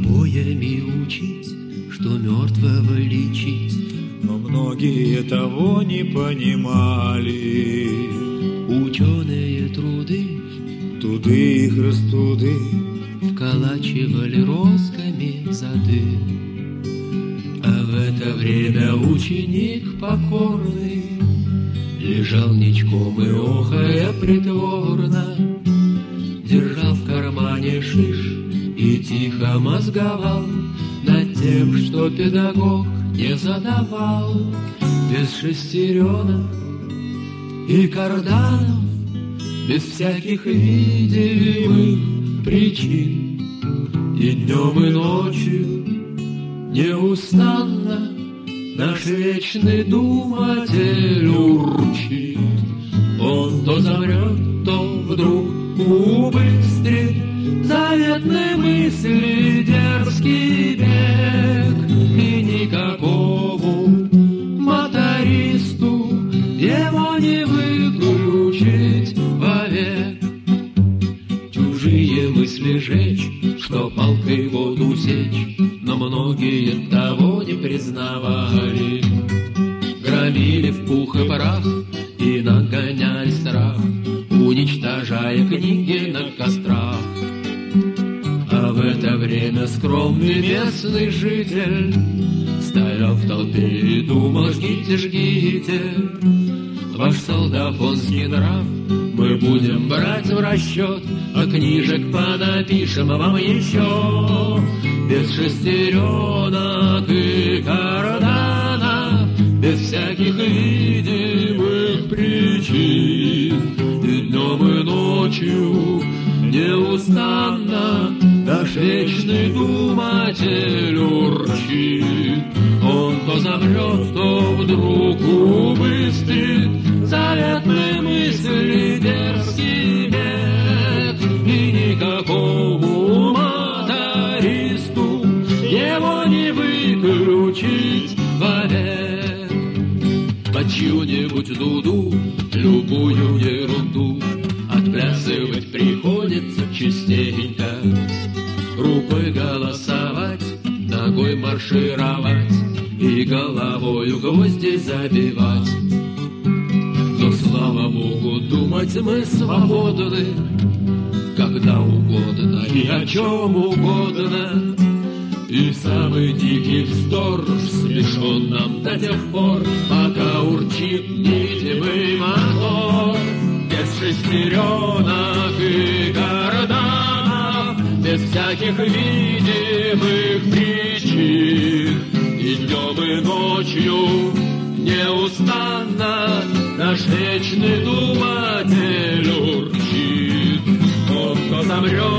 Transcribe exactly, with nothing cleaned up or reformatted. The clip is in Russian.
побоями учить, что мертвого лечить. Но многие того не понимали. Ученые труды, туды их растуды, вколачивали розгами зады. А в это время ученик покорный лежал ничком и, охая притворно, держал в кармане шиш и тихо мозговал над тем, что педагог не задавал. Без шестеренок и карданов, без всяких видимых причин, и днем, и ночью неустанно наш вечный думатель урчит. Он то замрет, то вдруг убыстрит заветной мысли дерзкий бег. И никакому мотористу его не выключить вовек. Чужие мысли жечь, что палкой воду сечь, но многие того не признавали. Громили в пух и прах и нагоняли страх, уничтожая книги на кострах. А в это время скромный местный житель стоял в толпе и думал: жгите, жгите ваш солдафонский нрав, мы будем брать в расчет, а книжек понапишем вам еще. Без шестеренок и карданов, без всяких видимых причин, и днем, и ночью неустанно наш вечный думатель урчит. Он то замрет, то вдруг убыстрит заветные мысли дерзкий бег. И никакому мотористу его не выключить вовек. Под чью-нибудь дуду любую ерунду отплясывать приходится частенько. Рукой голосовать, ногой маршировать и головою гвозди забивать. Но, слава Богу, думать мы свободны, когда угодно и о чем угодно. И самый дикий вздор смешон нам до тех пор, пока урчит невидимый мотор. Без шестеренок и карданов, без всяких видимых причин, и днем, и ночью неустанно наш вечный думатель урчит. Он то замрет,